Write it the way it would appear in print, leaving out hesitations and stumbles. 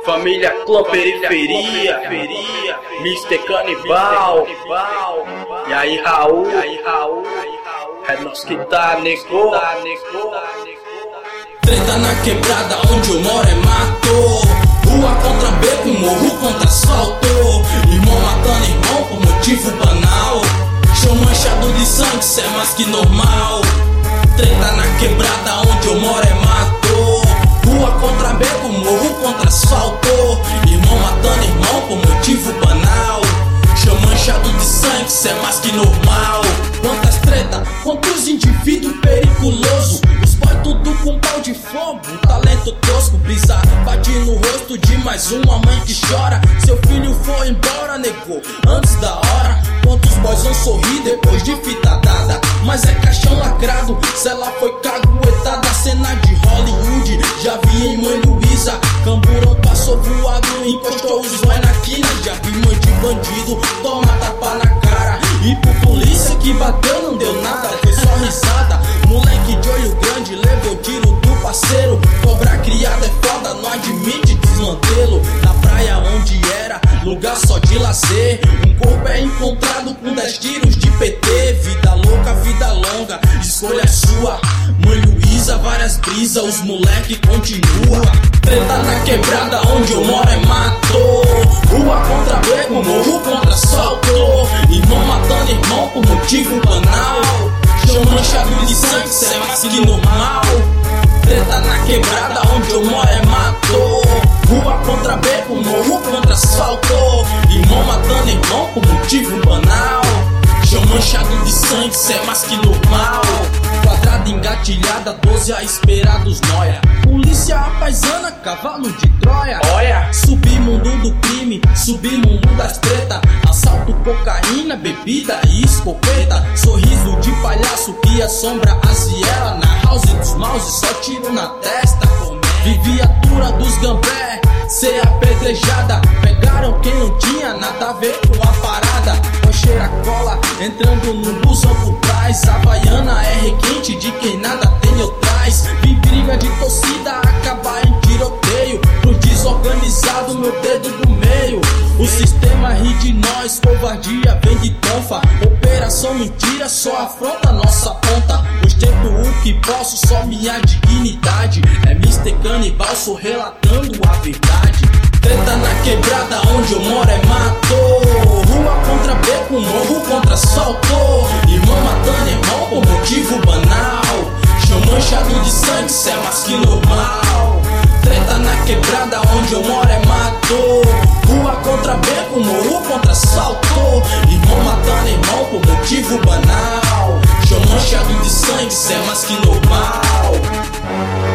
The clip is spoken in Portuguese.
Família Clã Periferia, Mr. Canibal. E aí, Raul, é nós que tá, nego. Treta na quebrada, onde eu moro é mato. Rua contra beco, morro contra asfalto. Irmão matando irmão por motivo banal. Chão manchado de sangue, cê é mais que normal. Treta na quebrada, onde eu moro é mato. Rua contra beco, morro contra asfalto. Irmão matando irmão por motivo banal. Chão manchado de sangue, cê é mais que normal. Quantas treta, quantos indivíduos periculosos. Os boy tudo com pau de fogo, talento tosco. Brisa bate no rosto de mais uma mãe que chora. Seu filho foi embora, negou, antes da hora. Quantos boys vão sorrir depois de fita dada? Mas é caixão lacrado, se ela foi caguetada. Cena de Hollywood, já vi em Mãe Luísa. Camburão passou voado, encostou os boy na quina. Já vi mãe de bandido, toma tapa na cara. E pro polícia que bateu não deu nada, foi só risada. Moleque de olho grande levou tiro do parceiro. Cobra criada é foda, não admite desmantelo. Na praia onde era lugar só de lazer, um corpo é encontrado com 10 tiros de PT. Vida louca, vida longa, escolha sua. Mãe Luísa, várias brisas, os moleque continua. Treta na quebrada, onde eu moro é mato. Rua contra beco, morro contra asfalto. Irmão matando irmão por motivo banal. Chão manchado de sangue, cê é mais que normal. Treta na quebrada, onde eu moro é mato. Rua contra beco, morro contra asfalto. Irmão matando irmão por motivo banal. Chão manchado de sangue, cê é mais que normal. Quadrada engatilhada, 12 a esperar dos noia. Polícia apaisana, cavalo de Troia. Olha, Submundo do crime, submundo das treta. Assalto, cocaína, bebida e escopeta. Sorriso de palhaço que assombra a Ziela. Na house dos maus só tiro na testa. Viatura dos gambé, cê apedrejada. Pegaram quem não tinha nada a ver com a parada. Cheira cola, entrando no busão por trás. Havaiana é requinte de quem nada tem ou traz. Vi briga de torcida acabar em tiroteio. Pro desorganizado, meu dedo do meio. O sistema ri de nós, covardia vem de tonfa. Operação mentira só afronta nossa ponta. Ostento o que posso, só minha dignidade. É Mr. Canibal, sou relatando a verdade. Treta na quebrada, onde eu moro é mato. Rua contra beco, morro contra asfalto. Irmão matando irmão por motivo banal. Chão manchado de sangue, cê é mais que normal. Treta na quebrada, onde eu moro é mato. Rua contra beco, morro contra asfalto. Irmão matando irmão por motivo banal. Chão manchado de sangue, cê é mais que normal.